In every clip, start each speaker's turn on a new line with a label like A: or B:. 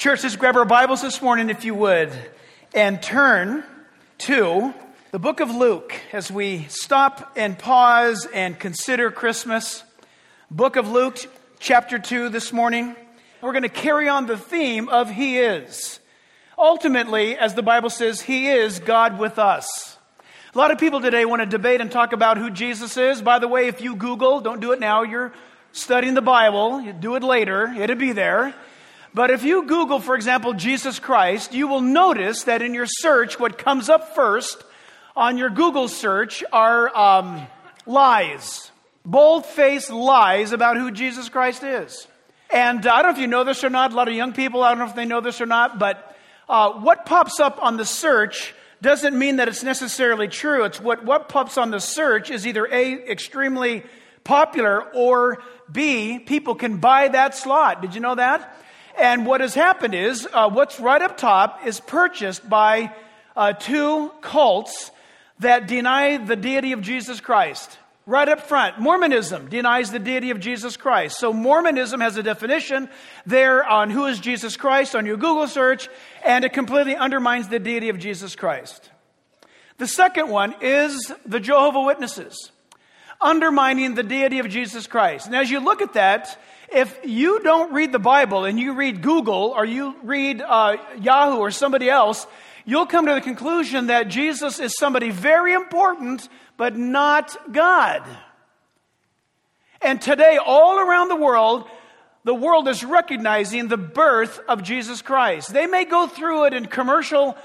A: Church, let's grab our Bibles this morning, if you would, and turn to the book of Luke as we stop and pause and consider Christmas. Book of Luke, chapter 2 this morning. We're going to carry on the theme of He is. Ultimately, as the Bible says, He is God with us. A lot of people today want to debate and talk about who Jesus is. By the way, if you Google, don't do it now, you're studying the Bible, you do it later, it'll be there. But if you Google, for example, Jesus Christ, you will notice that in your search, what comes up first on your Google search are lies. Bold-faced lies about who Jesus Christ is. And I don't know if you know this or not. A lot of young people, I don't know if they know this or not. But what pops up on the search doesn't mean that it's necessarily true. It's what pops on the search is either A, extremely popular, or B, people can buy that slot. Did you know that? And what has happened is, what's right up top is purchased by two cults that deny the deity of Jesus Christ. Right up front, Mormonism denies the deity of Jesus Christ. So Mormonism has a definition there on who is Jesus Christ on your Google search, and it completely undermines the deity of Jesus Christ. The second one is the Jehovah's Witnesses, undermining the deity of Jesus Christ. And as you look at that, if you don't read the Bible and you read Google or you read Yahoo or somebody else, you'll come to the conclusion that Jesus is somebody very important, but not God. And today, all around the world is recognizing the birth of Jesus Christ. They may go through it in commercial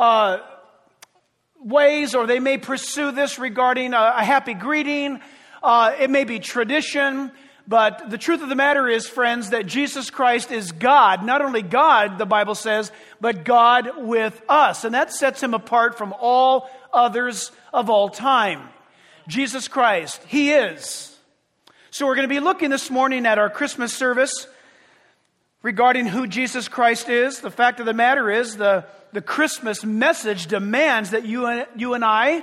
A: ways, or they may pursue this regarding a happy greeting. It may be tradition. But the truth of the matter is, friends, that Jesus Christ is God. Not only God, the Bible says, but God with us. And that sets Him apart from all others of all time. Jesus Christ, He is. So we're going to be looking this morning at our Christmas service regarding who Jesus Christ is. The fact of the matter is, the Christmas message demands that you and I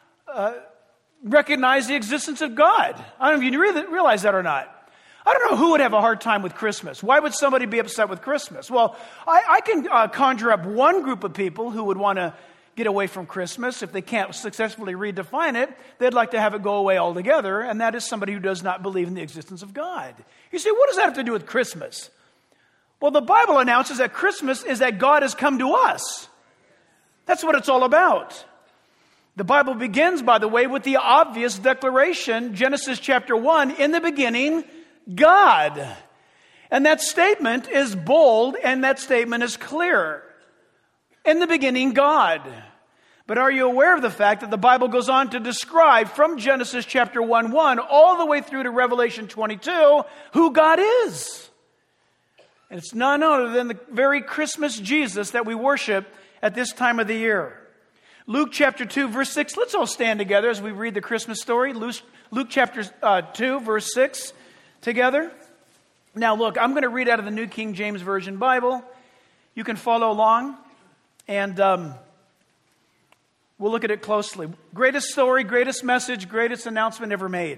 A: recognize the existence of God. I don't know if you realize that or not. I don't know who would have a hard time with Christmas. Why would somebody be upset with Christmas? Well, I can conjure up one group of people who would want to get away from Christmas. If they can't successfully redefine it, they'd like to have it go away altogether, and that is somebody who does not believe in the existence of God. You say, what does that have to do with Christmas? Well, the Bible announces that Christmas is that God has come to us. That's what it's all about. The Bible begins, by the way, with the obvious declaration, Genesis chapter 1, in the beginning, God. And that statement is bold, and that statement is clear. In the beginning, God. But are you aware of the fact that the Bible goes on to describe from Genesis chapter 1:1 all the way through to Revelation 22 who God is? And it's none other than the very Christmas Jesus that we worship at this time of the year. Luke chapter 2, verse 6. Let's all stand together as we read the Christmas story. Luke chapter 2, verse 6 together. Now look, I'm going to read out of the New King James Version Bible. You can follow along, and we'll look at it closely. Greatest story, greatest message, greatest announcement ever made.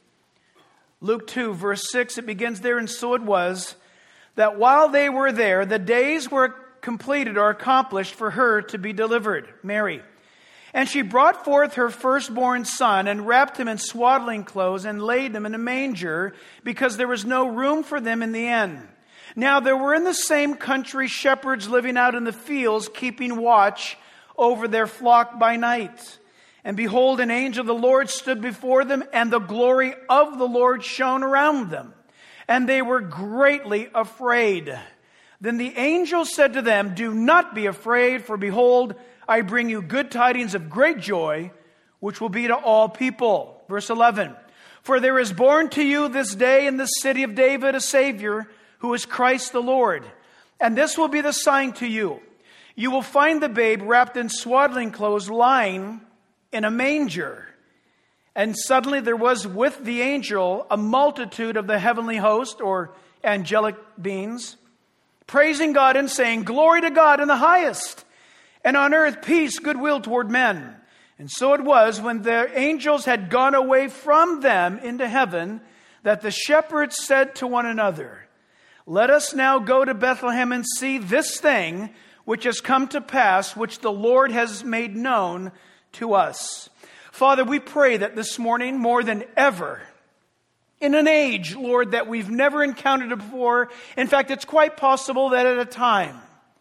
A: Luke 2, verse 6, it begins there, and so it was that while they were there, the days were completed or accomplished for her to be delivered, Mary. And she brought forth her firstborn son and wrapped him in swaddling clothes and laid him in a manger because there was no room for them in the inn. Now there were in the same country shepherds living out in the fields, keeping watch over their flock by night. And behold, an angel of the Lord stood before them, and the glory of the Lord shone around them. And they were greatly afraid. Then the angel said to them, "Do not be afraid, for behold, I bring you good tidings of great joy, which will be to all people." Verse 11, "For there is born to you this day in the city of David a Savior, who is Christ the Lord. And this will be the sign to you. You will find the babe wrapped in swaddling clothes, lying in a manger." And suddenly there was with the angel a multitude of the heavenly host, or angelic beings, praising God and saying, "Glory to God in the highest, and on earth peace, goodwill toward men." And so it was, when the angels had gone away from them into heaven, that the shepherds said to one another, Let us now go to Bethlehem and see this thing which has come to pass, which the Lord has made known to us. Father, we pray that this morning, more than ever, in an age, Lord, that we've never encountered before, in fact, it's quite possible that at a time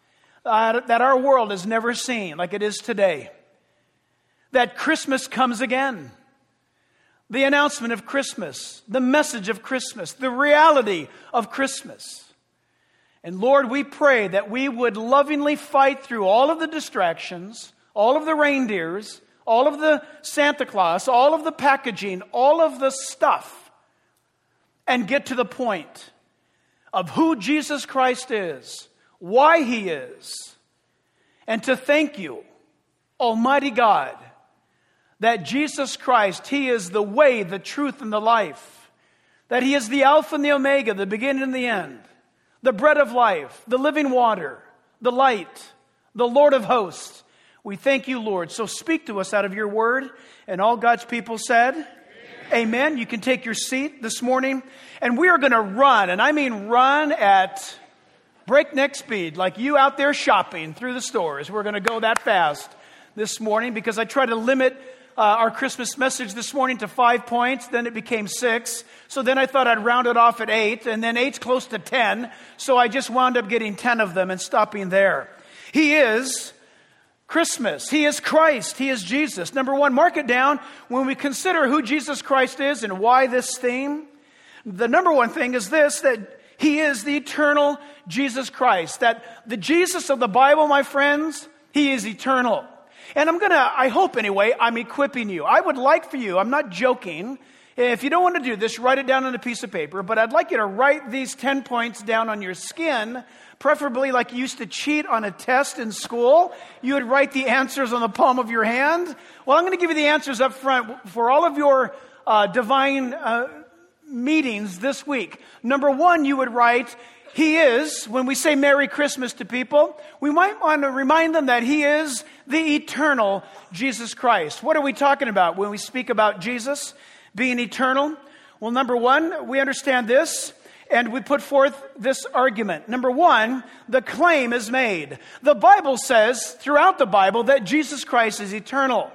A: that our world has never seen like it is today, that Christmas comes again. The announcement of Christmas, the message of Christmas, the reality of Christmas. And Lord, we pray that we would lovingly fight through all of the distractions, all of the reindeers, all of the Santa Claus, all of the packaging, all of the stuff, and get to the point of who Jesus Christ is, why He is, and to thank You, Almighty God, that Jesus Christ, He is the way, the truth, and the life. That He is the Alpha and the Omega, the beginning and the end. The bread of life, the living water, the light, the Lord of hosts. We thank You, Lord. So speak to us out of Your word. And all God's people said, Amen. You can take your seat this morning. And we are going to run, and I mean run at breakneck speed, like you out there shopping through the stores. We're going to go that fast this morning because I try to limit our Christmas message this morning to 5 points. Then it became 6. So then I thought I'd round it off at 8. And then 8's close to 10. So I just wound up getting 10 of them and stopping there. He is Christmas. He is Christ. He is Jesus. Number one, mark it down. When we consider who Jesus Christ is and why this theme, the number one thing is this, that He is the eternal Jesus Christ. That the Jesus of the Bible, my friends, He is eternal. And I hope anyway, I'm equipping you. I would like for you, I'm not joking. If you don't want to do this, write it down on a piece of paper. But I'd like you to write these 10 points down on your skin, preferably like you used to cheat on a test in school. You would write the answers on the palm of your hand. Well, I'm going to give you the answers up front for all of your divine meetings this week. Number one, you would write, He is, when we say Merry Christmas to people, we might want to remind them that He is the eternal Jesus Christ. What are we talking about when we speak about Jesus being eternal? Well, number one, we understand this, and we put forth this argument. Number one, the claim is made. The Bible says, throughout the Bible, that Jesus Christ is eternal.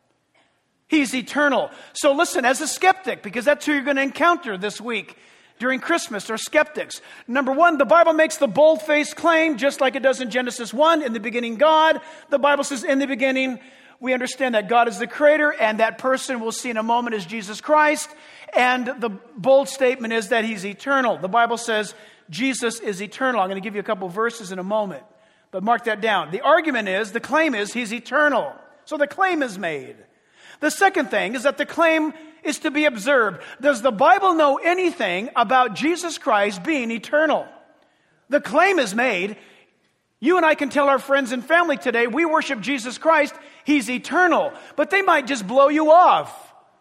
A: He's eternal. So listen, as a skeptic, because that's who you're going to encounter this week during Christmas, are skeptics. Number one, the Bible makes the bold-faced claim, just like it does in Genesis 1, in the beginning God. The Bible says in the beginning, we understand that God is the creator, and that person we'll see in a moment is Jesus Christ. And the bold statement is that He's eternal. The Bible says Jesus is eternal. I'm going to give you a couple verses in a moment, but mark that down. The argument is, the claim is He's eternal. So the claim is made. The second thing is that the claim is to be observed. Does the Bible know anything about Jesus Christ being eternal? The claim is made. You and I can tell our friends and family today, we worship Jesus Christ. He's eternal. But they might just blow you off.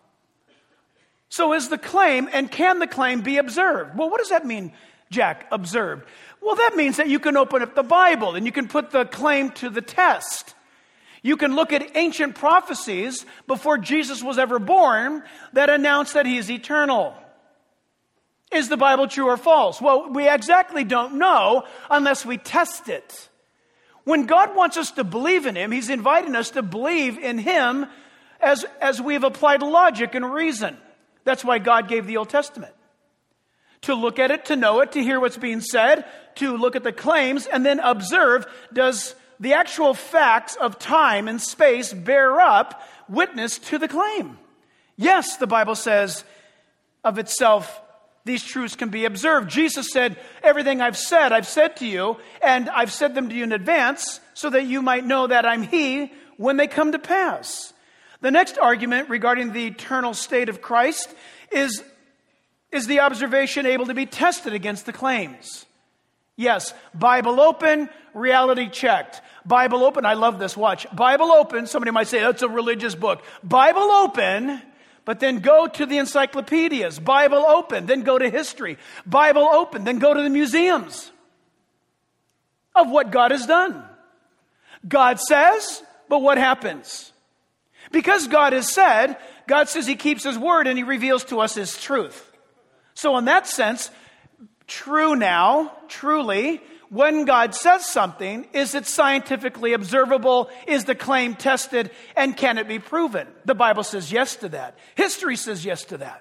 A: So is the claim, and can the claim be observed? Well, what does that mean, Jack, observed? Well, that means that you can open up the Bible and you can put the claim to the test. You can look at ancient prophecies before Jesus was ever born that announce that He is eternal. Is the Bible true or false? Well, we exactly don't know unless we test it. When God wants us to believe in Him, He's inviting us to believe in Him as we've applied logic and reason. That's why God gave the Old Testament. To look at it, to know it, to hear what's being said, to look at the claims, and then observe, does the actual facts of time and space bear up witness to the claim? Yes, the Bible says of itself, these truths can be observed. Jesus said, everything I've said to you, and I've said them to you in advance, so that you might know that I'm He when they come to pass. The next argument regarding the eternal state of Christ is the observation able to be tested against the claims? Yes, Bible open, reality checked. Bible open, I love this, watch. Bible open, somebody might say, that's a religious book. Bible open, but then go to the encyclopedias. Bible open, then go to history. Bible open, then go to the museums of what God has done. God says, but what happens? Because God has said, God says He keeps His word and He reveals to us His truth. So in that sense, True now, truly, when God says something, is it scientifically observable? Is the claim tested? And can it be proven? The Bible says yes to that. History says yes to that.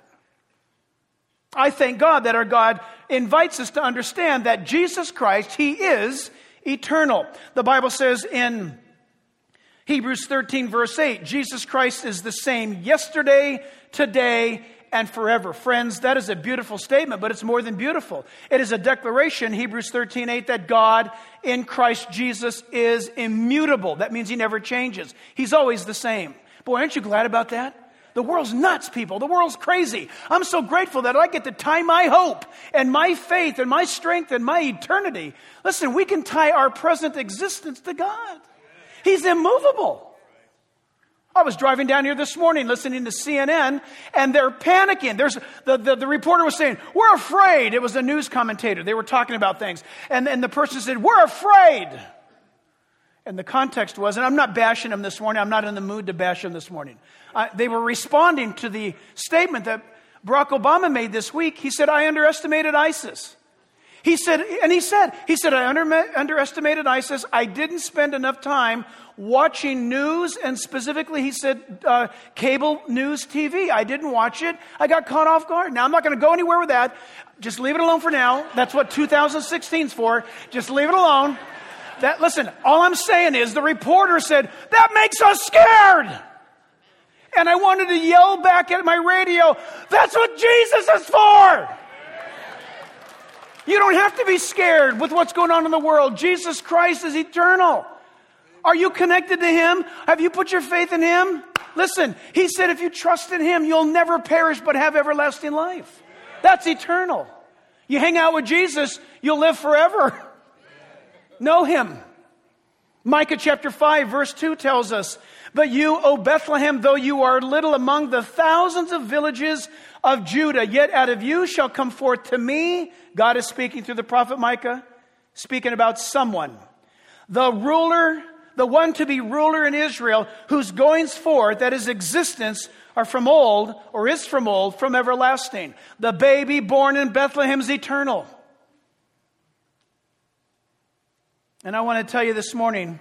A: I thank God that our God invites us to understand that Jesus Christ, He is eternal. The Bible says in Hebrews 13 verse 8, Jesus Christ is the same yesterday, today, and forever. Friends, that is a beautiful statement, but it's more than beautiful. It is a declaration, Hebrews 13:8, that God in Christ Jesus is immutable. That means He never changes. He's always the same. Boy, aren't you glad about that? The world's nuts, people. The world's crazy. I'm so grateful that I get to tie my hope and my faith and my strength and my eternity. Listen, we can tie our present existence to God. He's immovable. I was driving down here this morning listening to CNN, and they're panicking. The reporter was saying, "We're afraid." It was a news commentator. They were talking about things. And the person said, "We're afraid." And the context was, and I'm not bashing them this morning. I'm not in the mood to bash them this morning. They were responding to the statement that Barack Obama made this week. He said, "I underestimated ISIS." He said, "I underestimated ISIS. I didn't spend enough time watching news," and specifically, he said, cable news TV. I didn't watch it. I got caught off guard. Now, I'm not going to go anywhere with that. Just leave it alone for now. That's what 2016's for. Just leave it alone. Listen, all I'm saying is the reporter said, "That makes us scared." And I wanted to yell back at my radio, "That's what Jesus is for." You don't have to be scared with what's going on in the world. Jesus Christ is eternal. Are you connected to Him? Have you put your faith in Him? Listen, He said if you trust in Him, you'll never perish but have everlasting life. That's eternal. You hang out with Jesus, you'll live forever. Know Him. Micah chapter 5 verse 2 tells us, "But you, O Bethlehem, though you are little among the thousands of villages of Judah, yet out of you shall come forth to me," God is speaking through the prophet Micah, speaking about someone, "the ruler, the one to be ruler in Israel, whose goings forth, that is existence, are from old, or is from old, from everlasting." The baby born in Bethlehem is eternal. And I want to tell you this morning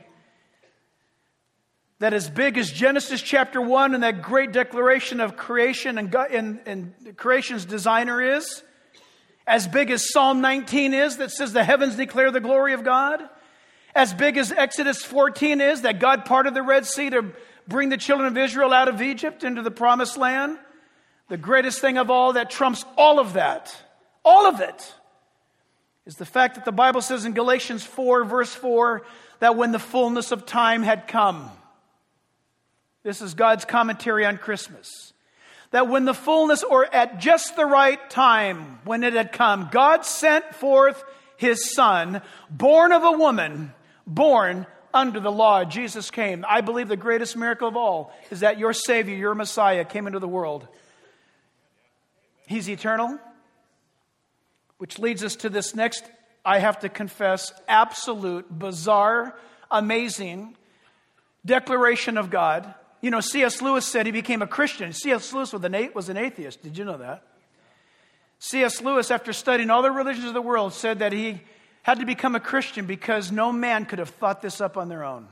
A: that as big as Genesis chapter 1 and that great declaration of creation and God, and creation's designer is, as big as Psalm 19 is that says the heavens declare the glory of God, as big as Exodus 14 is that God parted the Red Sea to bring the children of Israel out of Egypt into the promised land, the greatest thing of all that trumps all of it, is the fact that the Bible says in Galatians 4 verse 4 that when the fullness of time had come, this is God's commentary on Christmas, that when the fullness, or at just the right time, when it had come, God sent forth His Son, born of a woman, born under the law. Jesus came. I believe the greatest miracle of all is that your Savior, your Messiah, came into the world. He's eternal, which leads us to this next, I have to confess, absolute, bizarre, amazing declaration of God. You know, C.S. Lewis said he became a Christian. C.S. Lewis was an atheist. Did you know that? C.S. Lewis, after studying all the religions of the world, said that he had to become a Christian because no man could have thought this up on their own.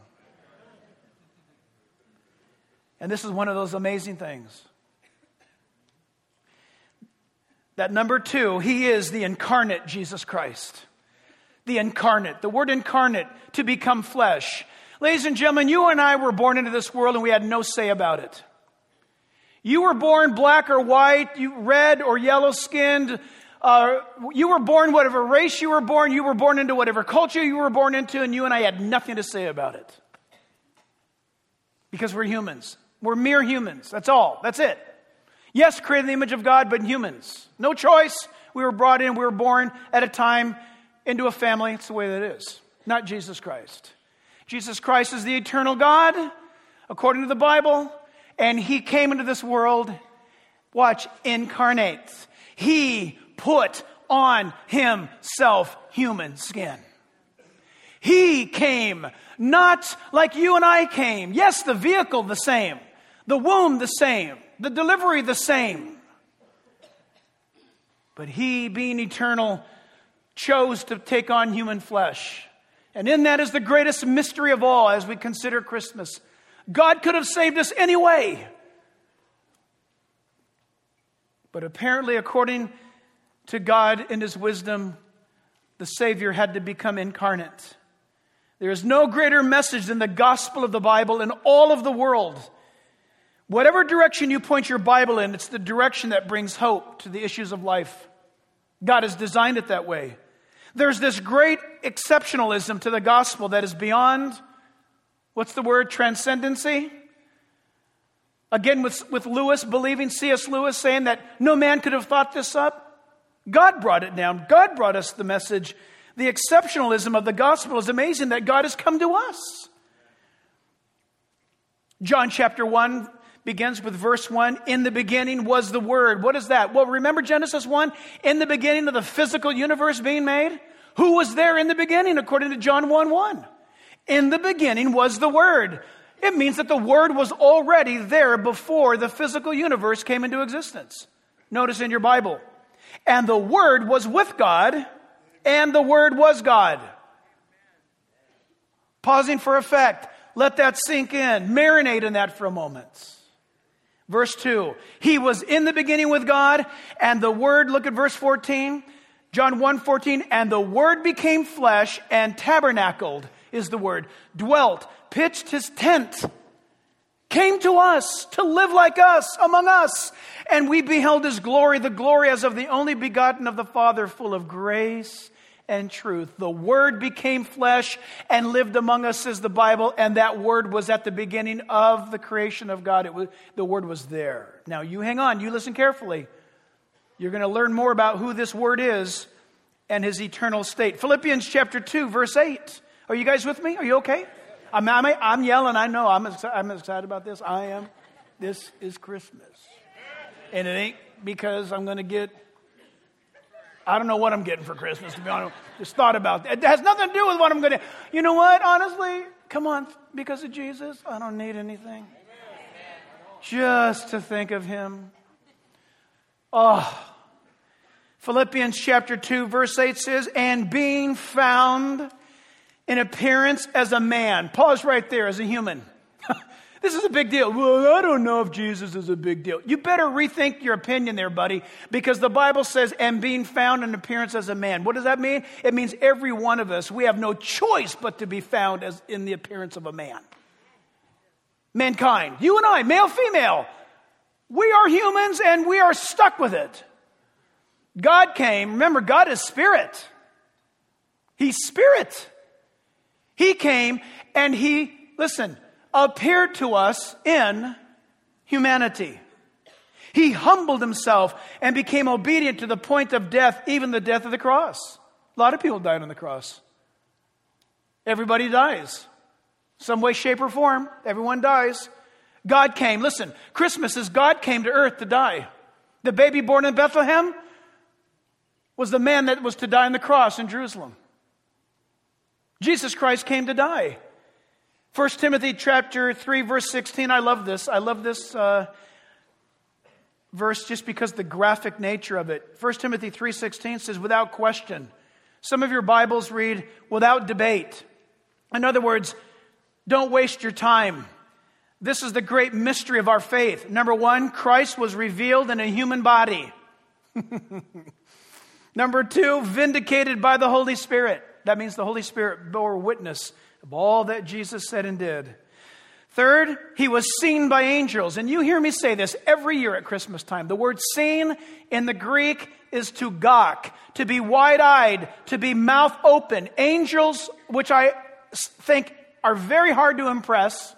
A: And this is one of those amazing things. That number 2, He is the incarnate Jesus Christ. The incarnate. The word incarnate, to become flesh. Ladies and gentlemen, you and I were born into this world and we had no say about it. You were born black or white, you red or yellow skinned. You were born whatever race you were born into whatever culture you were born into, and you and I had nothing to say about it. Because we're humans. We're mere humans. That's all. That's it. Yes, created in the image of God, but humans. No choice. We were brought in, we were born at a time into a family. It's the way that it is. Not Jesus Christ. Jesus Christ is the eternal God, according to the Bible, and He came into this world, watch, incarnate. He put on Himself human skin. He came not like you and I came. Yes, the vehicle the same, the womb the same, the delivery the same. But He, being eternal, chose to take on human flesh. And in that is the greatest mystery of all as we consider Christmas. God could have saved us anyway. But apparently, according to God in His wisdom, the Savior had to become incarnate. There is no greater message than the gospel of the Bible in all of the world. Whatever direction you point your Bible in, it's the direction that brings hope to the issues of life. God has designed it that way. There's this great exceptionalism to the gospel that is beyond, what's the word, transcendency? Again, with Lewis believing, C.S. Lewis saying that no man could have thought this up. God brought it down. God brought us the message. The exceptionalism of the gospel is amazing that God has come to us. John chapter 1 begins with verse 1. In the beginning was the Word. What is that? Well, remember Genesis 1? In the beginning of the physical universe being made? Who was there in the beginning according to John 1:1? In the beginning was the Word. It means that the Word was already there before the physical universe came into existence. Notice in your Bible. And the Word was with God, and the Word was God. Pausing for effect. Let that sink in. Marinate in that for a moment. Verse 2. He was in the beginning with God, and the Word, look at verse 14. John 1:14. And the Word became flesh and tabernacled, is the word. Dwelt, pitched his tent, came to us to live like us, among us. And we beheld his glory, the glory as of the only begotten of the Father, full of grace and truth. The Word became flesh and lived among us, says the Bible, and that Word was at the beginning of the creation of God. The Word was there. Now you hang on, you listen carefully. You're going to learn more about who this Word is and His eternal state. Philippians chapter 2, verse 8. Are you guys with me? Are you okay? I'm yelling, I know. I'm excited about this. I am. This is Christmas. And it ain't because I'm going to get, I don't know what I'm getting for Christmas, to be honest. Just thought about that. It has nothing to do with what I'm going to, you know what, honestly, come on, because of Jesus, I don't need anything. Just to think of Him. Oh, Philippians chapter 2, verse 8 says, and being found in appearance as a man. Pause right there, as a human. This is a big deal. Well, I don't know if Jesus is a big deal. You better rethink your opinion there, buddy, because the Bible says, and being found in appearance as a man. What does that mean? It means every one of us, we have no choice but to be found as in the appearance of a man. Mankind, you and I, male, female, we are humans and we are stuck with it. God came, remember, God is spirit. He's spirit. He came and He, listen, appeared to us in humanity. He humbled Himself and became obedient to the point of death, even the death of the cross. A lot of people died on the cross. Everybody dies. Some way, shape, or form. Everyone dies. God came. Listen, Christmas is God came to earth to die. The baby born in Bethlehem was the man that was to die on the cross in Jerusalem. Jesus Christ came to die. 1 Timothy chapter 3, verse 16. I love this. I love this verse just because the graphic nature of it. 1 Timothy 3:16 says, without question. Some of your Bibles read, without debate. In other words, don't waste your time. This is the great mystery of our faith. Number one, Christ was revealed in a human body. Number two, vindicated by the Holy Spirit. That means the Holy Spirit bore witness of all that Jesus said and did. Third, He was seen by angels. And you hear me say this every year at Christmas time. The word seen in the Greek is to gawk, to be wide-eyed, to be mouth open. Angels, which I think are very hard to impress.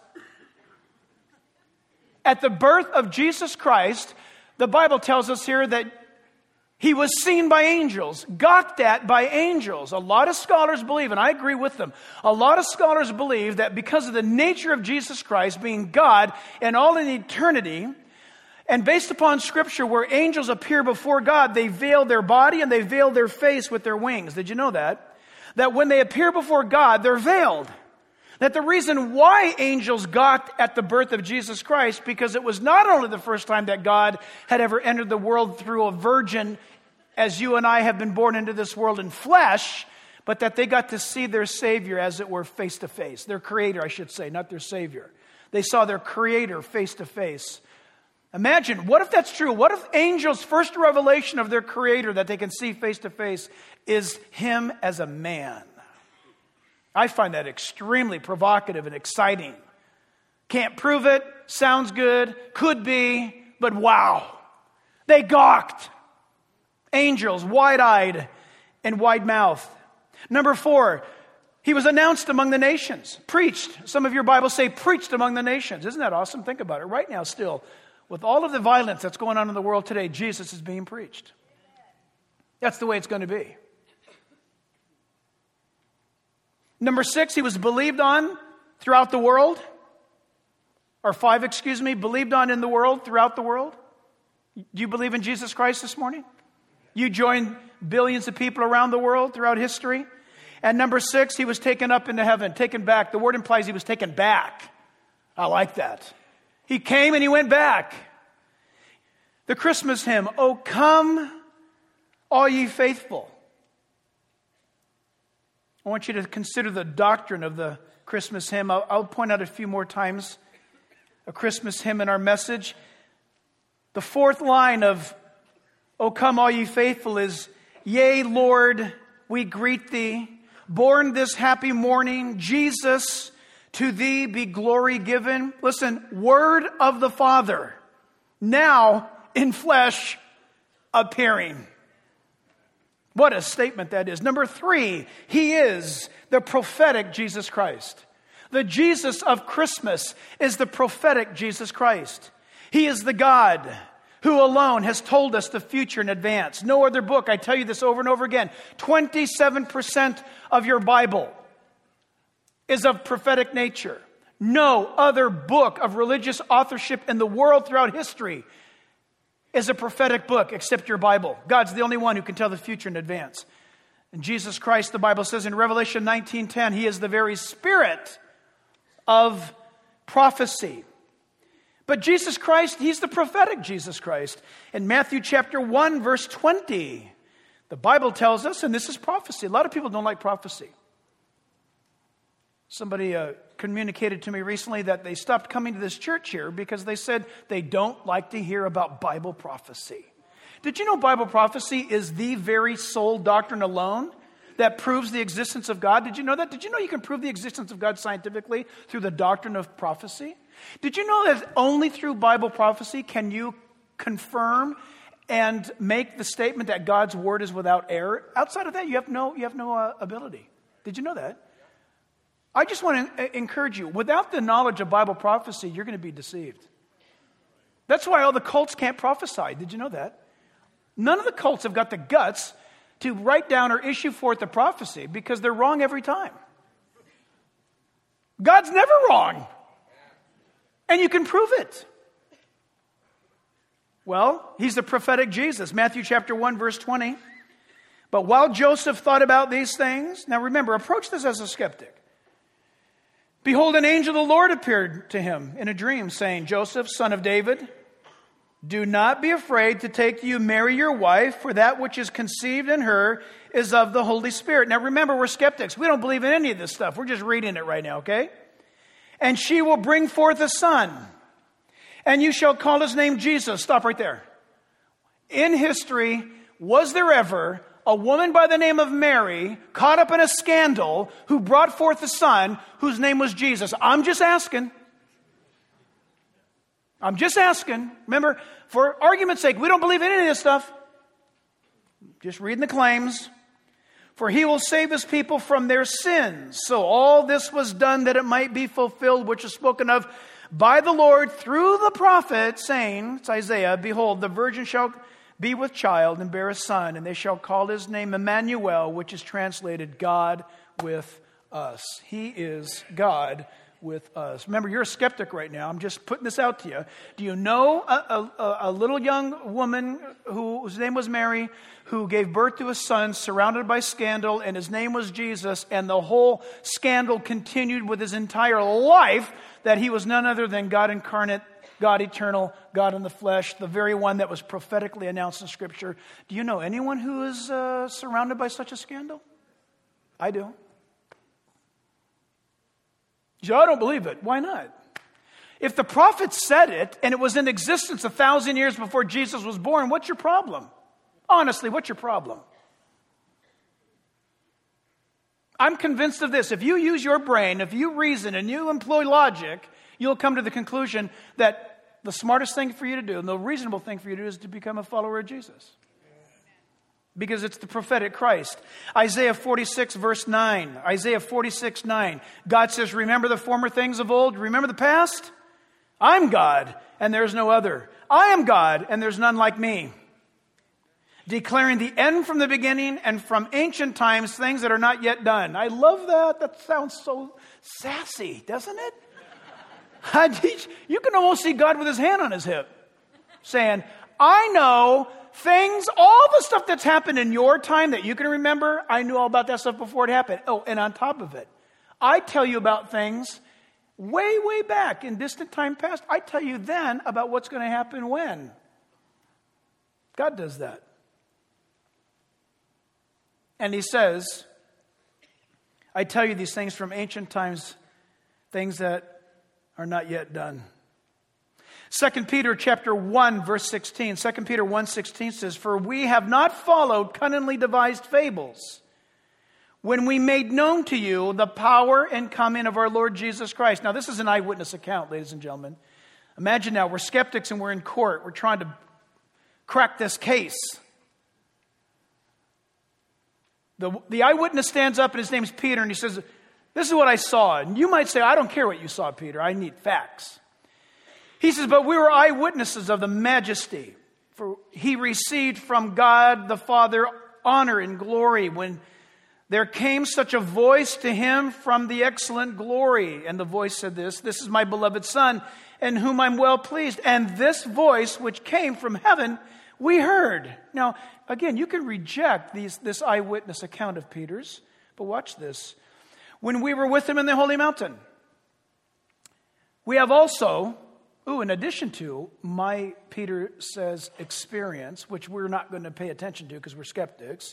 A: At the birth of Jesus Christ, the Bible tells us here that He was seen by angels, gawked at by angels. A lot of scholars believe, and I agree with them, a lot of scholars believe that because of the nature of Jesus Christ being God and all in eternity, and based upon Scripture where angels appear before God, they veil their body and they veil their face with their wings. Did you know that? That when they appear before God, they're veiled. That the reason why angels gawked at the birth of Jesus Christ, because it was not only the first time that God had ever entered the world through a virgin as you and I have been born into this world in flesh, but that they got to see their Savior, as it were, face to face. Their Creator, I should say, not their Savior. They saw their Creator face to face. Imagine, what if that's true? What if angels' first revelation of their Creator that they can see face to face is Him as a man? I find that extremely provocative and exciting. Can't prove it, sounds good, could be, but wow. They gawked. Angels, wide-eyed and wide-mouthed. Number 4, He was announced among the nations. Preached. Some of your Bibles say preached among the nations. Isn't that awesome? Think about it. Right now still, with all of the violence that's going on in the world today, Jesus is being preached. That's the way it's going to be. Number 6, He was believed on throughout the world. Or 5, believed on in the world, throughout the world. Do you believe in Jesus Christ this morning? You join billions of people around the world throughout history. And number 6, He was taken up into heaven, taken back. The word implies He was taken back. I like that. He came and He went back. The Christmas hymn, "O come, all ye faithful." I want you to consider the doctrine of the Christmas hymn. I'll point out a few more times a Christmas hymn in our message. The 4th line of "O come, all ye faithful" is, "Yea, Lord, we greet Thee. Born this happy morning, Jesus, to Thee be glory given." Listen, Word of the Father, now in flesh appearing. What a statement that is. Number 3, He is the prophetic Jesus Christ. The Jesus of Christmas is the prophetic Jesus Christ. He is the God who alone has told us the future in advance. No other book, I tell you this over and over again, 27% of your Bible is of prophetic nature. No other book of religious authorship in the world throughout history is a prophetic book except your Bible. God's the only one who can tell the future in advance. And Jesus Christ, the Bible says in Revelation 19:10, He is the very Spirit of prophecy. But Jesus Christ, He's the prophetic Jesus Christ. In Matthew chapter 1, verse 20, the Bible tells us, and this is prophecy. A lot of people don't like prophecy. Somebody communicated to me recently that they stopped coming to this church here because they said they don't like to hear about Bible prophecy. Did you know Bible prophecy is the very sole doctrine alone that proves the existence of God? Did you know that? Did you know you can prove the existence of God scientifically through the doctrine of prophecy? Did you know that only through Bible prophecy can you confirm and make the statement that God's word is without error? Outside of that, you have no ability. Did you know that? I just want to encourage you. Without the knowledge of Bible prophecy, you're going to be deceived. That's why all the cults can't prophesy. Did you know that? None of the cults have got the guts to write down or issue forth the prophecy because they're wrong every time. God's never wrong. And you can prove it. Well, He's the prophetic Jesus. Matthew chapter 1, verse 20. But while Joseph thought about these things, now remember, approach this as a skeptic. Behold, an angel of the Lord appeared to him in a dream, saying, Joseph, son of David, do not be afraid to take you Mary your wife, for that which is conceived in her is of the Holy Spirit. Now remember, we're skeptics. We don't believe in any of this stuff. We're just reading it right now, okay? And she will bring forth a son, and you shall call his name Jesus. Stop right there. In history, was there ever a woman by the name of Mary caught up in a scandal who brought forth a son whose name was Jesus? I'm just asking. Remember, for argument's sake, we don't believe in any of this stuff. Just reading the claims. For he will save his people from their sins. So all this was done that it might be fulfilled, which is spoken of by the Lord through the prophet, saying, it's Isaiah, behold, the virgin shall be with child and bear a son, and they shall call his name Emmanuel, which is translated God with us. He is God with us. Remember, you're a skeptic right now. I'm just putting this out to you. Do you know a little young woman whose name was Mary, who gave birth to a son surrounded by scandal, and his name was Jesus, and the whole scandal continued with his entire life, that he was none other than God incarnate God eternal, God in the flesh, the very one that was prophetically announced in Scripture. Do you know anyone who is surrounded by such a scandal? I do. You say, I don't believe it. Why not? If the prophets said it and it was in existence 1,000 years before Jesus was born, what's your problem? Honestly, what's your problem? I'm convinced of this. If you use your brain, if you reason and you employ logic, you'll come to the conclusion that the smartest thing for you to do and the reasonable thing for you to do is to become a follower of Jesus. Because it's the prophetic Christ. Isaiah 46 verse 9. Isaiah 46, 9. God says, remember the former things of old? Remember the past? I'm God, and there's no other. I am God, and there's none like me. Declaring the end from the beginning and from ancient times things that are not yet done. I love that. That sounds so sassy, doesn't it? You can almost see God with his hand on his hip saying, I know things, all the stuff that's happened in your time that you can remember, I knew all about that stuff before it happened. Oh, and on top of it, I tell you about things way, way back in distant time past. I tell you then about what's going to happen when. God does that. And he says, I tell you these things from ancient times, things that are not yet done. 2 Peter chapter 1, verse 16. 2 Peter 1:16 says, for we have not followed cunningly devised fables when we made known to you the power and coming of our Lord Jesus Christ. Now, this is an eyewitness account, ladies and gentlemen. Imagine now, we're skeptics and we're in court. We're trying to crack this case. The eyewitness stands up and his name's Peter and he says, this is what I saw. And you might say, I don't care what you saw, Peter. I need facts. He says, but we were eyewitnesses of the majesty. For he received from God the Father honor and glory when there came such a voice to him from the excellent glory. And the voice said this is my beloved Son, in whom I'm well pleased. And this voice which came from heaven, we heard. Now, again, you can reject this eyewitness account of Peter's, but watch this. When we were with him in the holy mountain, we have also, in addition to my, Peter says, experience, which we're not going to pay attention to because we're skeptics,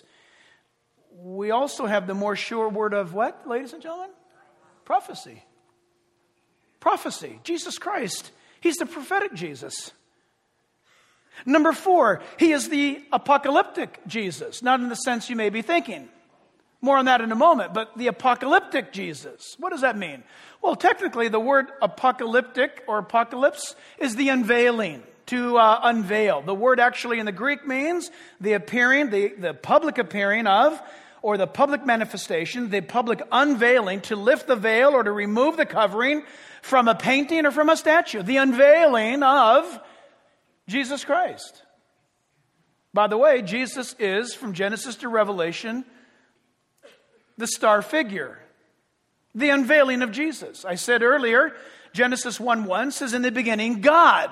A: we also have the more sure word of what, ladies and gentlemen? Prophecy. Prophecy. Jesus Christ. He's the prophetic Jesus. Number 4, he is the apocalyptic Jesus. Not in the sense you may be thinking. More on that in a moment. But the apocalyptic Jesus. What does that mean? Well, technically, the word apocalyptic or apocalypse is the unveiling, to unveil. The word actually in the Greek means the appearing, the public appearing of, or the public manifestation, the public unveiling, to lift the veil or to remove the covering from a painting or from a statue. The unveiling of Jesus Christ. By the way, Jesus is, from Genesis to Revelation, the star figure. The unveiling of Jesus. I said earlier, Genesis 1:1 says, in the beginning, God.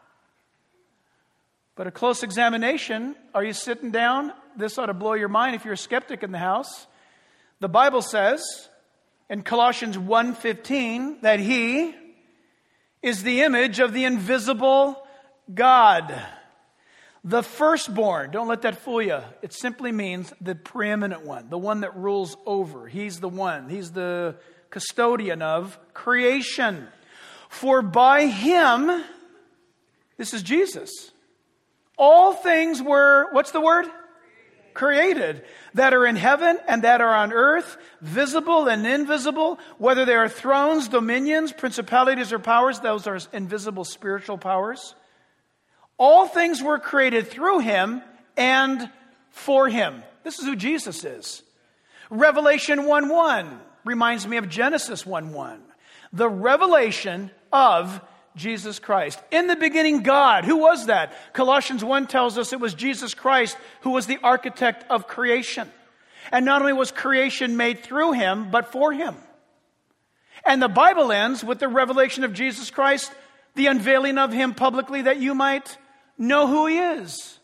A: But a close examination, are you sitting down? This ought to blow your mind if you're a skeptic in the house. The Bible says in Colossians 1:15 that he is the image of the invisible God. The firstborn. Don't let that fool you. It simply means the preeminent one, the one that rules over. He's the one. He's the custodian of creation. For by him, this is Jesus, all things were, what's the word? Created. That are in heaven and that are on earth, visible and invisible, whether they are thrones, dominions, principalities, or powers. Those are invisible spiritual powers. All things were created through him and for him. This is who Jesus is. Revelation 1:1 reminds me of Genesis 1:1. The revelation of Jesus Christ. In the beginning, God. Who was that? Colossians 1 tells us it was Jesus Christ who was the architect of creation. And not only was creation made through him, but for him. And the Bible ends with the revelation of Jesus Christ, the unveiling of him publicly that you might know who he is.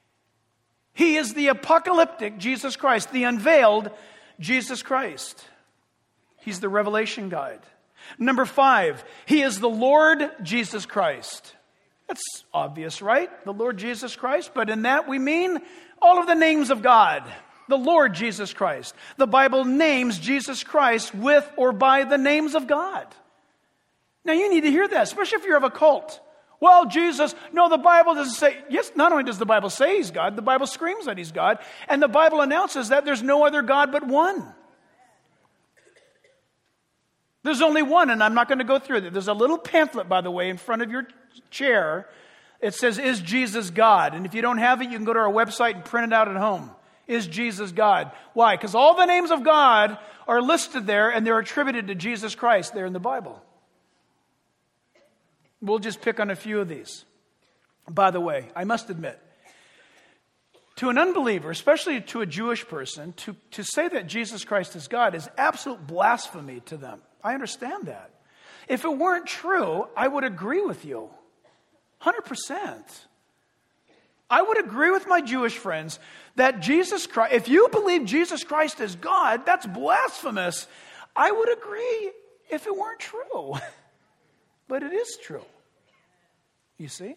A: He is the apocalyptic Jesus Christ, the unveiled Jesus Christ. He's the revelation guide. Number 5, he is the Lord Jesus Christ. That's obvious, right? The Lord Jesus Christ. But in that we mean all of the names of God. The Lord Jesus Christ. The Bible names Jesus Christ with or by the names of God. Now you need to hear that, especially if you're of a cult. Well, Jesus, no, the Bible doesn't say, yes, not only does the Bible say he's God, the Bible screams that he's God, and the Bible announces that there's no other God but one. There's only one, and I'm not going to go through it. There's a little pamphlet, by the way, in front of your chair. It says, "Is Jesus God?" And if you don't have it, you can go to our website and print it out at home. Is Jesus God? Why? Because all the names of God are listed there, and they're attributed to Jesus Christ there in the Bible. We'll just pick on a few of these. By the way, I must admit, to an unbeliever, especially to a Jewish person, to say that Jesus Christ is God is absolute blasphemy to them. I understand that. If it weren't true, I would agree with you. 100%. I would agree with my Jewish friends that Jesus Christ, if you believe Jesus Christ is God, that's blasphemous. I would agree if it weren't true. But it is true. You see?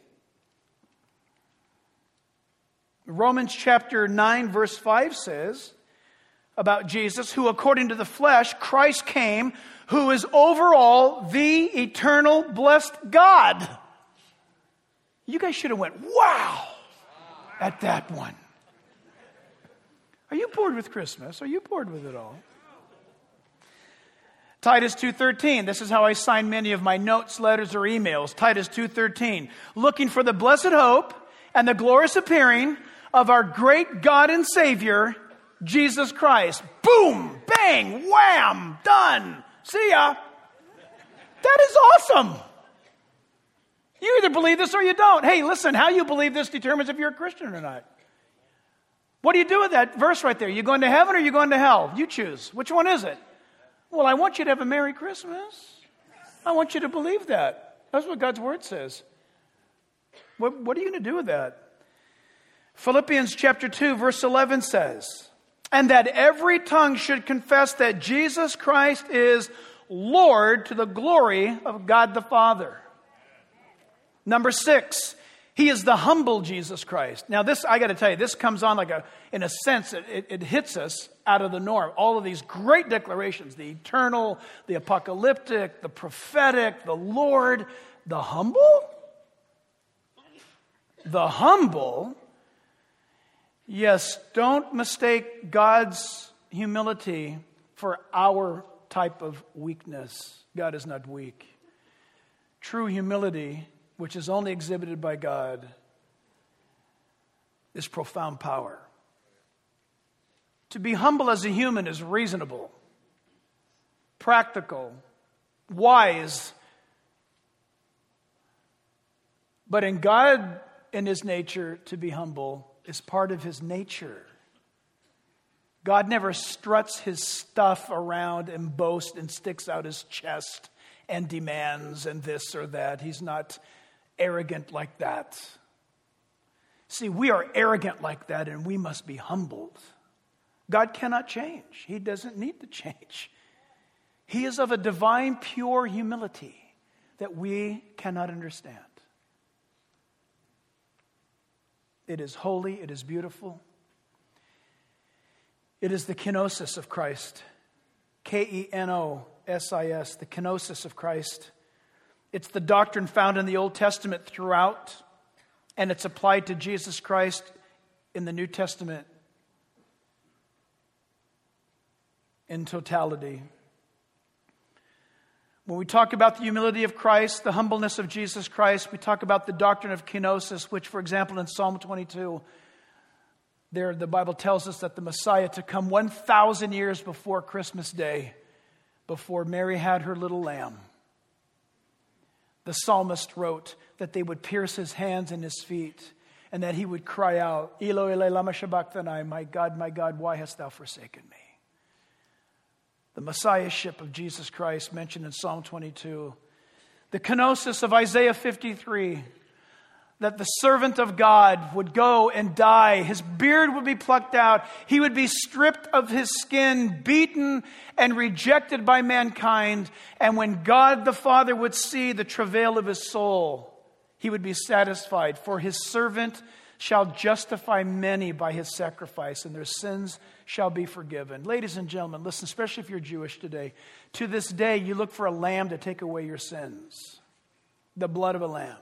A: Romans chapter 9 verse 5 says about Jesus, who according to the flesh, Christ came, who is over all the eternal blessed God. You guys should have went, wow, at that one. Are you bored with Christmas? Are you bored with it all? Titus 2:13. This is how I sign many of my notes, letters, or emails. Titus 2:13. Looking for the blessed hope and the glorious appearing of our great God and Savior, Jesus Christ. Boom, bang, wham, done. See ya. That is awesome. You either believe this or you don't. Hey, listen, how you believe this determines if you're a Christian or not. What do you do with that verse right there? You going to heaven or you going to hell? You choose. Which one is it? Well, I want you to have a Merry Christmas. I want you to believe that. That's what God's Word says. What are you going to do with that? Philippians chapter 2, verse 11 says, "And that every tongue should confess that Jesus Christ is Lord to the glory of God the Father." Number 6, He is the humble Jesus Christ. Now this, I got to tell you, this comes on like in a sense, it hits us out of the norm. All of these great declarations, the eternal, the apocalyptic, the prophetic, the Lord, the humble? The humble? Yes, don't mistake God's humility for our type of weakness. God is not weak. True humility, which is only exhibited by God, is profound power. To be humble as a human is reasonable, practical, wise. But in God, in His nature, to be humble is part of His nature. God never struts His stuff around and boasts and sticks out His chest and demands and this or that. He's not arrogant like that. See, we are arrogant like that and we must be humbled. God cannot change. He doesn't need to change. He is of a divine, pure humility that we cannot understand. It is holy. It is beautiful. It is the kenosis of Christ. K-E-N-O-S-I-S, the kenosis of Christ. It's the doctrine found in the Old Testament throughout, and it's applied to Jesus Christ in the New Testament in totality. When we talk about the humility of Christ, the humbleness of Jesus Christ, we talk about the doctrine of kenosis, which, for example, in Psalm 22, there the Bible tells us that the Messiah to come 1,000 years before Christmas Day, before Mary had her little lamb. The psalmist wrote that they would pierce his hands and his feet, and that he would cry out, Eloi, Eloi, lama sabachthani, my God, why hast thou forsaken me? The Messiahship of Jesus Christ mentioned in Psalm 22. The kenosis of Isaiah 53, that the servant of God would go and die. His beard would be plucked out. He would be stripped of his skin, beaten and rejected by mankind. And when God the Father would see the travail of his soul, he would be satisfied. For his servant shall justify many by his sacrifice, and their sins shall be forgiven. Ladies and gentlemen, listen, especially if you're Jewish today. To this day, you look for a lamb to take away your sins. The blood of a lamb.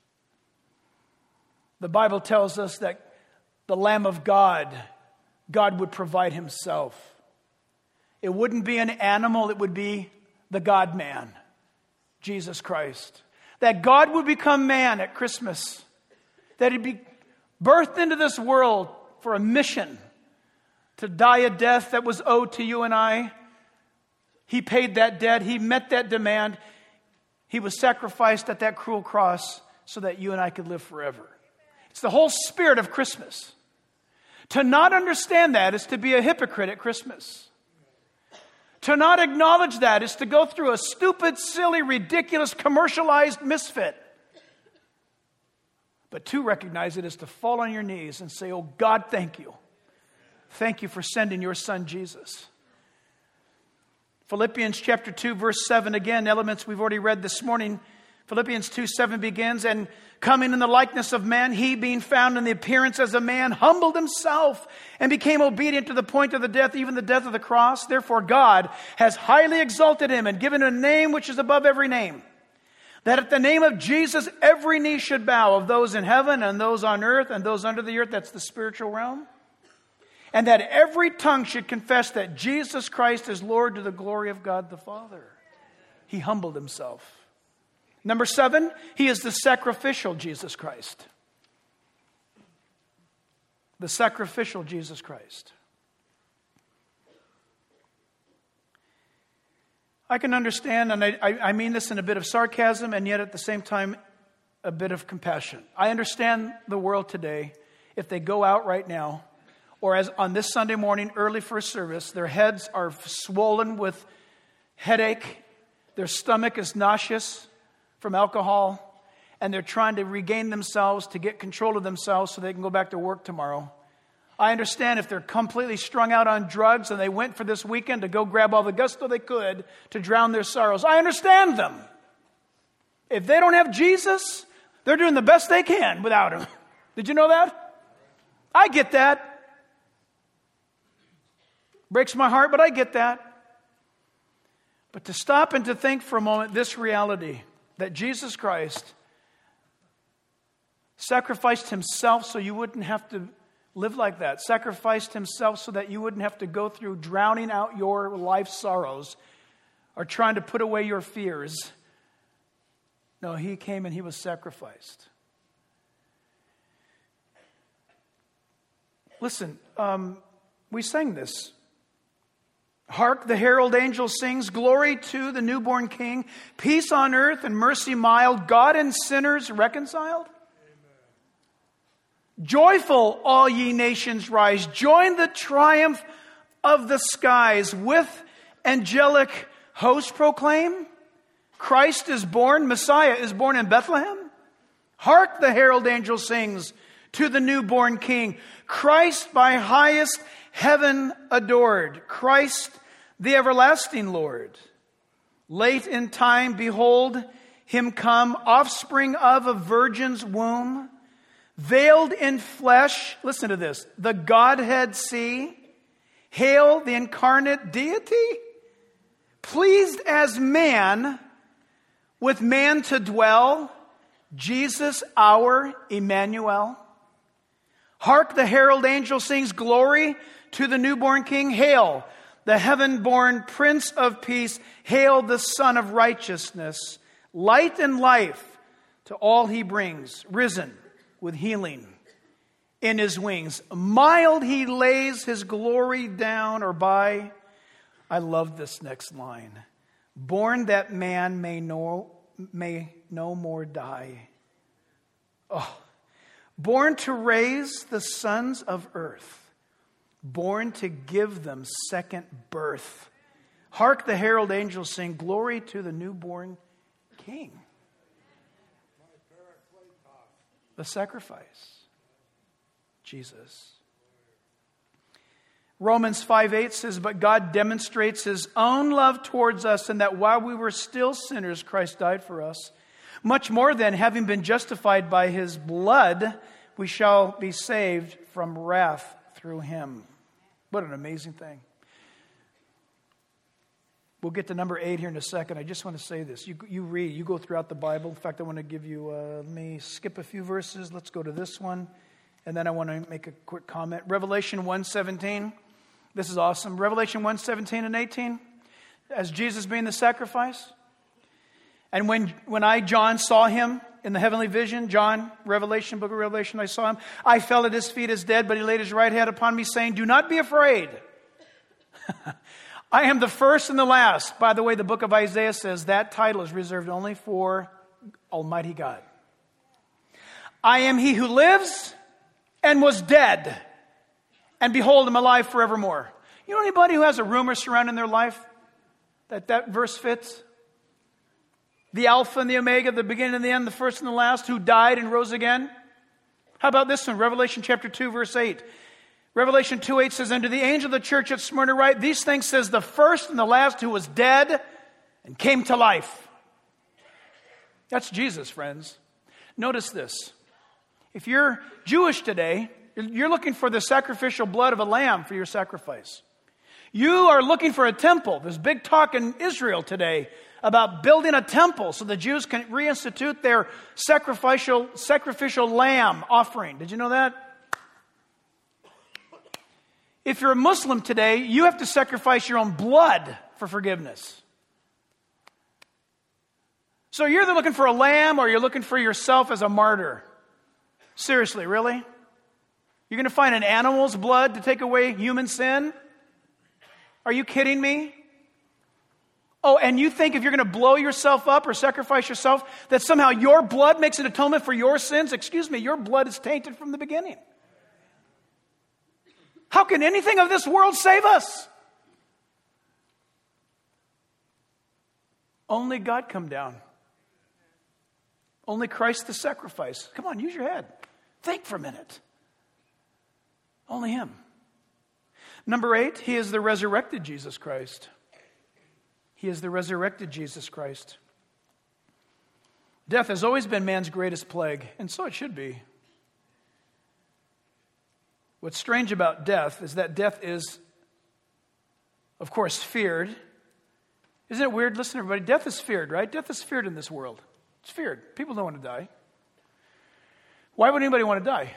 A: The Bible tells us that the Lamb of God, God would provide himself. It wouldn't be an animal, it would be the God-man, Jesus Christ. That God would become man at Christmas. That he'd be birthed into this world for a mission to die a death that was owed to you and I. He paid that debt. He met that demand. He was sacrificed at that cruel cross so that you and I could live forever. It's the whole spirit of Christmas. To not understand that is to be a hypocrite at Christmas. To not acknowledge that is to go through a stupid, silly, ridiculous, commercialized misfit. But to recognize it is to fall on your knees and say, oh God, thank you. Thank you for sending your son Jesus. Philippians chapter 2, verse 7, again, elements we've already read this morning. Philippians 2:7 begins, and coming in the likeness of man, he being found in the appearance as a man, humbled himself and became obedient to the point of the death, even the death of the cross. Therefore God has highly exalted him and given him a name which is above every name, that at the name of Jesus every knee should bow, of those in heaven and those on earth and those under the earth. That's the spiritual realm. And that every tongue should confess that Jesus Christ is Lord, to the glory of God the Father. He humbled himself. Number 7, he is the sacrificial Jesus Christ. The sacrificial Jesus Christ. I can understand, and I mean this in a bit of sarcasm, and yet at the same time, a bit of compassion. I understand the world today, if they go out right now, or as on this Sunday morning, early first service, their heads are swollen with headache, their stomach is nauseous from alcohol, and they're trying to regain themselves, to get control of themselves so they can go back to work tomorrow. I understand if they're completely strung out on drugs and they went for this weekend to go grab all the gusto they could to drown their sorrows. I understand them. If they don't have Jesus, they're doing the best they can without him. Did you know that? I get that. Breaks my heart, but I get that. But to stop and to think for a moment this reality, that Jesus Christ sacrificed himself so you wouldn't have to live like that. Sacrificed himself so that you wouldn't have to go through drowning out your life sorrows or trying to put away your fears. No, he came and he was sacrificed. Listen, we sang this. Hark, the herald angel sings, glory to the newborn King, peace on earth and mercy mild, God and sinners reconciled. Amen. Joyful, all ye nations rise, join the triumph of the skies, with angelic host proclaim, Christ is born, Messiah is born in Bethlehem. Hark, the herald angel sings to the newborn King, Christ by highest heaven adored, Christ the everlasting Lord. Late in time, behold him come, offspring of a virgin's womb, veiled in flesh. Listen to this. The Godhead see. Hail the incarnate deity. Pleased as man, with man to dwell, Jesus our Emmanuel. Hark, the herald angel sings, glory to the newborn King. Hail, the heaven-born Prince of Peace. Hail, the Son of Righteousness. Light and life to all he brings. Risen with healing in his wings. Mild he lays his glory down or by. I love this next line. Born that man may no more die. Oh, born to raise the sons of earth. Born to give them second birth. Hark, the herald angels sing, glory to the newborn King. The sacrifice. Jesus. Romans 5:8 says, but God demonstrates his own love towards us in that while we were still sinners, Christ died for us. Much more then, having been justified by his blood, we shall be saved from wrath through him. What an amazing thing. We'll get to number 8 here in a second. I just want to say this. You read, you go throughout the Bible. In fact, I want to give you, let me skip a few verses. Let's go to this one. And then I want to make a quick comment. Revelation 1:17. This is awesome. Revelation 1:17 and 18. As Jesus being the sacrifice. And when I, John, saw him in the heavenly vision, John, Revelation, book of Revelation, I saw him. I fell at his feet as dead, but he laid his right hand upon me, saying, do not be afraid. I am the first and the last. By the way, the book of Isaiah says that title is reserved only for Almighty God. I am he who lives and was dead, and behold, I'm alive forevermore. You know anybody who has a rumor surrounding their life that verse fits? The Alpha and the Omega, the beginning and the end, the first and the last, who died and rose again. How about this one? Revelation chapter 2, verse 8. Revelation 2:8 says, and to the angel of the church at Smyrna write, these things says the first and the last who was dead and came to life. That's Jesus, friends. Notice this. If you're Jewish today, you're looking for the sacrificial blood of a lamb for your sacrifice. You are looking for a temple. There's big talk in Israel today about building a temple so the Jews can reinstitute their sacrificial lamb offering. Did you know that? If you're a Muslim today, you have to sacrifice your own blood for forgiveness. So you're either looking for a lamb or you're looking for yourself as a martyr. Seriously, really? You're going to find an animal's blood to take away human sin? Are you kidding me? Oh, and you think if you're going to blow yourself up or sacrifice yourself, that somehow your blood makes an atonement for your sins? Excuse me, your blood is tainted from the beginning. How can anything of this world save us? Only God come down. Only Christ the sacrifice. Come on, use your head. Think for a minute. Only him. Number 8, he is the resurrected Jesus Christ. He is the resurrected Jesus Christ. Death has always been man's greatest plague, and so it should be. What's strange about death is that death is, of course, feared. Isn't it weird? Listen, everybody, death is feared, right? Death is feared in this world. It's feared. People don't want to die. Why would anybody want to die?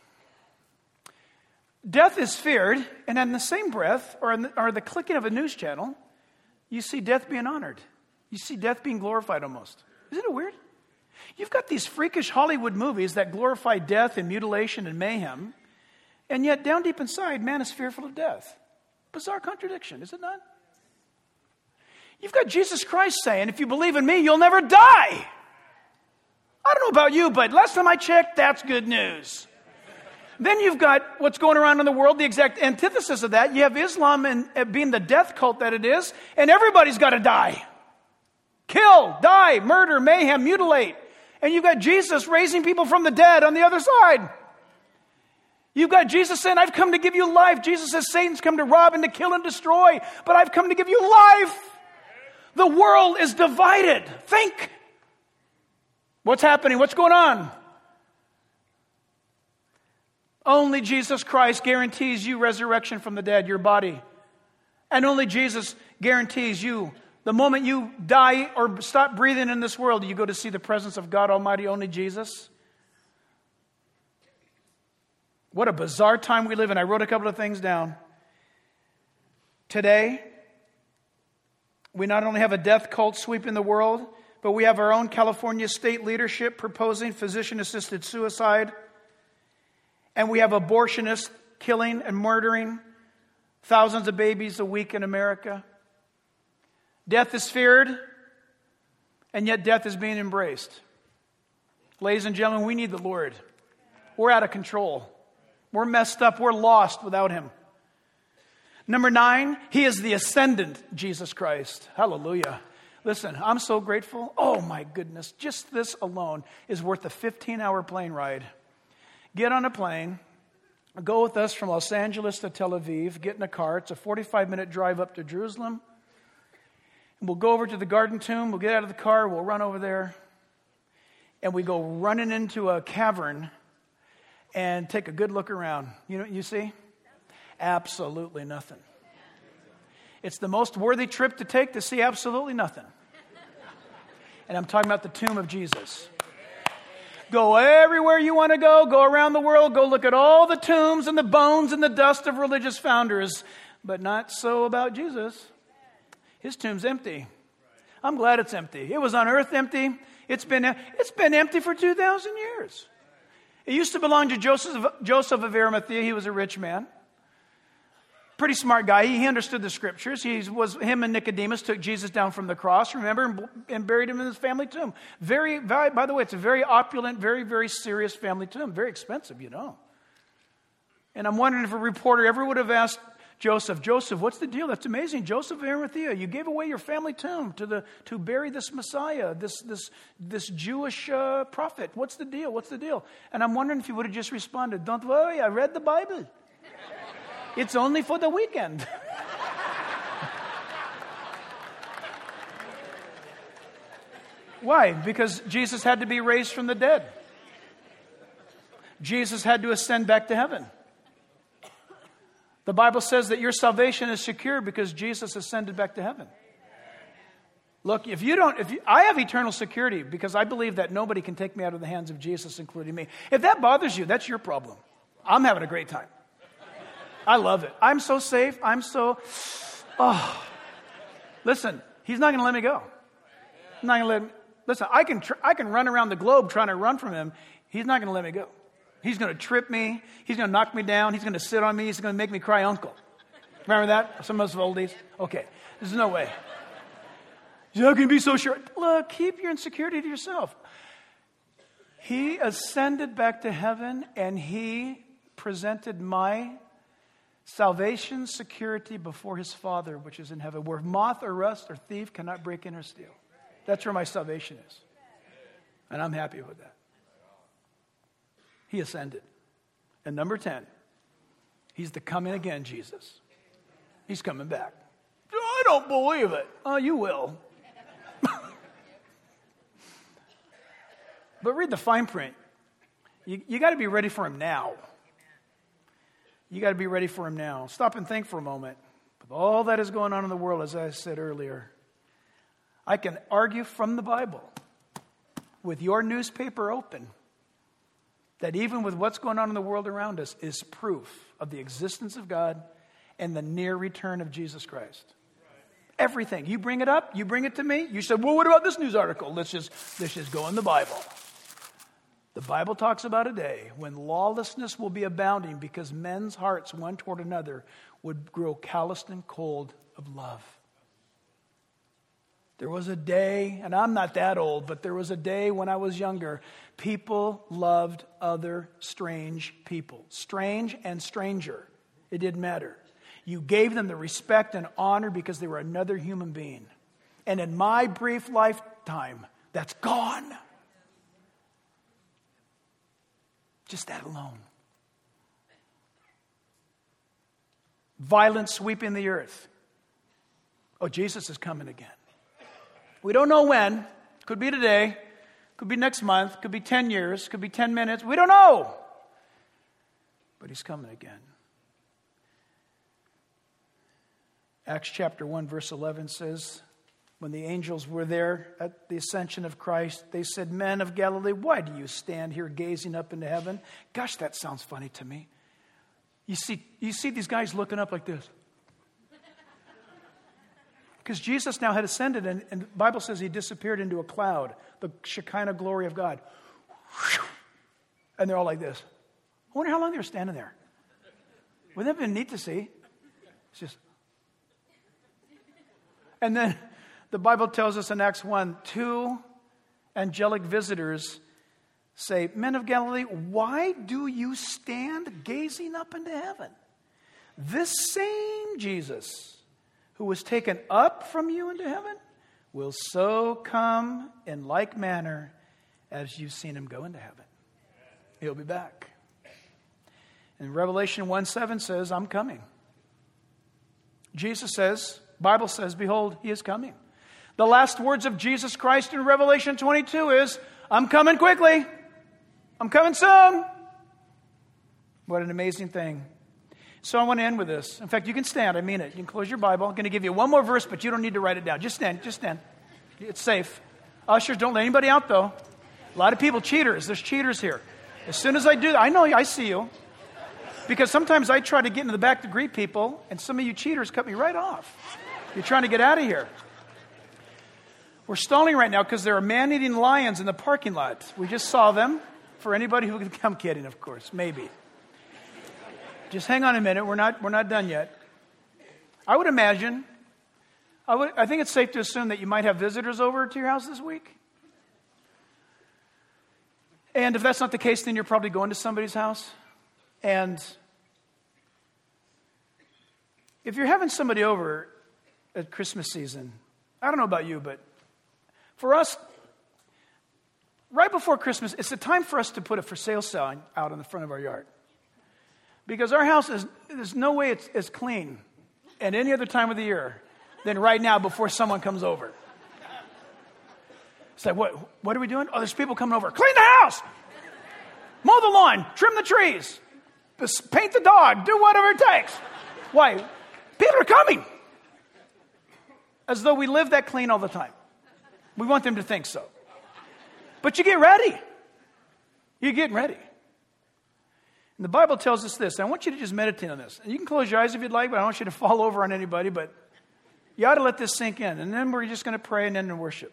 A: Death is feared, and in the same breath, or the clicking of a news channel, you see death being honored. You see death being glorified almost. Isn't it weird? You've got these freakish Hollywood movies that glorify death and mutilation and mayhem, and yet down deep inside, man is fearful of death. Bizarre contradiction, is it not? You've got Jesus Christ saying, if you believe in me, you'll never die. I don't know about you, but last time I checked, that's good news. Then you've got what's going around in the world, the exact antithesis of that. You have Islam and being the death cult that it is, and everybody's got to die. Kill, die, murder, mayhem, mutilate. And you've got Jesus raising people from the dead on the other side. You've got Jesus saying, I've come to give you life. Jesus says, Satan's come to rob and to kill and destroy, but I've come to give you life. The world is divided. Think. What's happening? What's going on? Only Jesus Christ guarantees you resurrection from the dead, your body. And only Jesus guarantees you, the moment you die or stop breathing in this world, you go to see the presence of God Almighty, only Jesus. What a bizarre time we live in. I wrote a couple of things down. Today, we not only have a death cult sweeping the world, but we have our own California state leadership proposing physician-assisted suicide. And we have abortionists killing and murdering thousands of babies a week in America. Death is feared, and yet death is being embraced. Ladies and gentlemen, we need the Lord. We're out of control. We're messed up. We're lost without him. Number 9, he is the ascendant Jesus Christ. Hallelujah. Listen, I'm so grateful. Oh my goodness. Just this alone is worth a 15-hour plane ride. Get on a plane, go with us from Los Angeles to Tel Aviv, get in a car. It's a 45-minute drive up to Jerusalem. And we'll go over to the Garden Tomb. We'll get out of the car. We'll run over there. and we go running into a cavern and take a good look around. You know what you see? Absolutely nothing. It's the most worthy trip to take to see absolutely nothing. And I'm talking about the tomb of Jesus. Go everywhere you want to go. Go around the world. Go look at all the tombs and the bones and the dust of religious founders. But not so about Jesus. His tomb's empty. I'm glad it's empty. It was on earth empty. It's been empty for 2,000 years. It used to belong to Joseph of Arimathea. He was a rich man. Pretty smart guy. He understood the scriptures. Him and Nicodemus took Jesus down from the cross, remember, and buried him in his family tomb. By the way, it's a very opulent, very, very serious family tomb. Very expensive, you know. And I'm wondering if a reporter ever would have asked Joseph, what's the deal? That's amazing. Joseph of Arimathea, you gave away your family tomb to bury this Messiah, this Jewish prophet. What's the deal? What's the deal? And I'm wondering if he would have just responded, don't worry, I read the Bible. It's only for the weekend. Why? Because Jesus had to be raised from the dead. Jesus had to ascend back to heaven. The Bible says that your salvation is secure because Jesus ascended back to heaven. Look, I have eternal security because I believe that nobody can take me out of the hands of Jesus, including me. If that bothers you, that's your problem. I'm having a great time. I love it. I'm so safe. Listen, he's not going to let me go. He's not going to listen, I can run around the globe trying to run from him. He's not going to let me go. He's going to trip me. He's going to knock me down. He's going to sit on me. He's going to make me cry uncle. Remember that? Some of us oldies? Okay. There's no way. How can you be so sure? Look, keep your insecurity to yourself. He ascended back to heaven and he presented my salvation security before his Father, which is in heaven, where moth or rust or thief cannot break in or steal. That's where my salvation is. And I'm happy with that. He ascended. And number 10, he's the coming again Jesus. He's coming back. I don't believe it. Oh, you will. But read the fine print. You got to be ready for him now. You got to be ready for him now. Stop and think for a moment. With all that is going on in the world, as I said earlier, I can argue from the Bible, with your newspaper open, that even with what's going on in the world around us is proof of the existence of God and the near return of Jesus Christ. Everything. You bring it up, you bring it to me. You said, well, what about this news article? Let's just go in the Bible. The Bible talks about a day when lawlessness will be abounding because men's hearts one toward another would grow calloused and cold of love. There was a day, and I'm not that old, but there was a day when I was younger, people loved other strange people. Strange and stranger. It didn't matter. You gave them the respect and honor because they were another human being. And in my brief lifetime, that's gone. Just that alone. Violence sweeping the earth. Oh, Jesus is coming again. We don't know when. Could be today. Could be next month. Could be 10 years. Could be 10 minutes. We don't know. But he's coming again. Acts chapter 1 verse 11 says, when the angels were there at the ascension of Christ, they said, men of Galilee, why do you stand here gazing up into heaven? Gosh, that sounds funny to me. You see these guys looking up like this. Because Jesus now had ascended, and the Bible says he disappeared into a cloud, the Shekinah glory of God. And they're all like this. I wonder how long they were standing there. Wouldn't that have been neat to see? It's just... And then the Bible tells us in Acts 1, 2 angelic visitors say, men of Galilee, why do you stand gazing up into heaven? This same Jesus who was taken up from you into heaven will so come in like manner as you've seen him go into heaven. He'll be back. And Revelation 1:7 says, I'm coming. Jesus says, Bible says, behold, he is coming. The last words of Jesus Christ in Revelation 22 is, I'm coming quickly. I'm coming soon. What an amazing thing. So I want to end with this. In fact, you can stand. I mean it. You can close your Bible. I'm going to give you one more verse, but you don't need to write it down. Just stand. Just stand. It's safe. Ushers, don't let anybody out, though. A lot of people, cheaters. There's cheaters here. As soon as I do that, I know, I see you. Because sometimes I try to get into the back to greet people, and some of you cheaters cut me right off. You're trying to get out of here. We're stalling right now because there are man-eating lions in the parking lot. We just saw them. For anybody who can, I'm kidding, of course, maybe. Just hang on a minute. We're not done yet. I would imagine, I think it's safe to assume that you might have visitors over to your house this week. And if that's not the case, then you're probably going to somebody's house. And if you're having somebody over at Christmas season, I don't know about you, but for us, right before Christmas, it's a time for us to put a for sale sign out on the front of our yard. Because our house there's no way it's as clean at any other time of the year than right now before someone comes over. It's like, what are we doing? Oh, there's people coming over. Clean the house! Mow the lawn! Trim the trees! Paint the dog! Do whatever it takes! Why? People are coming! As though we live that clean all the time. We want them to think so. But you get ready. You're getting ready. And the Bible tells us this. I want you to just meditate on this. And you can close your eyes if you'd like, but I don't want you to fall over on anybody. But you ought to let this sink in. And then we're just going to pray and end in worship.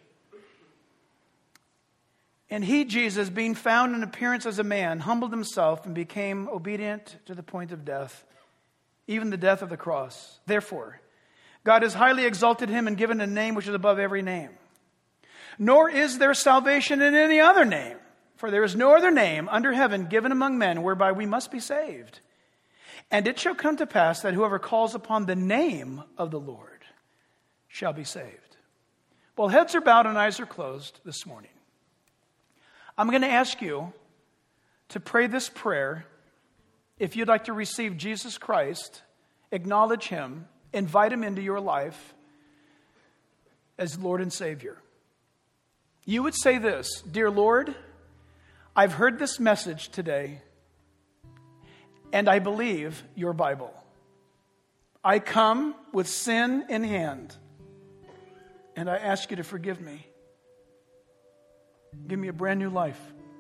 A: And he, Jesus, being found in appearance as a man, humbled himself and became obedient to the point of death, even the death of the cross. Therefore, God has highly exalted him and given a name which is above every name. Nor is there salvation in any other name, for there is no other name under heaven given among men whereby we must be saved. And it shall come to pass that whoever calls upon the name of the Lord shall be saved. Well, heads are bowed and eyes are closed this morning. I'm going to ask you to pray this prayer if you'd like to receive Jesus Christ, acknowledge him, invite him into your life as Lord and Savior. You would say this: Dear Lord, I've heard this message today, and I believe your Bible. I come with sin in hand, and I ask you to forgive me. Give me a brand new life.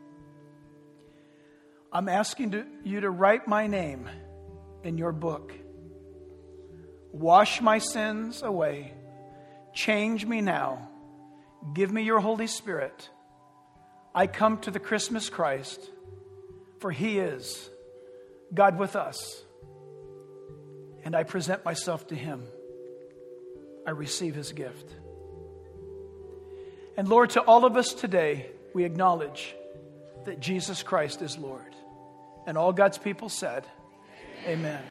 A: I'm asking you to write my name in your book. Wash my sins away. Change me now. Give me your Holy Spirit. I come to the Christmas Christ, for he is God with us. And I present myself to him. I receive his gift. And Lord, to all of us today, we acknowledge that Jesus Christ is Lord. And all God's people said, Amen.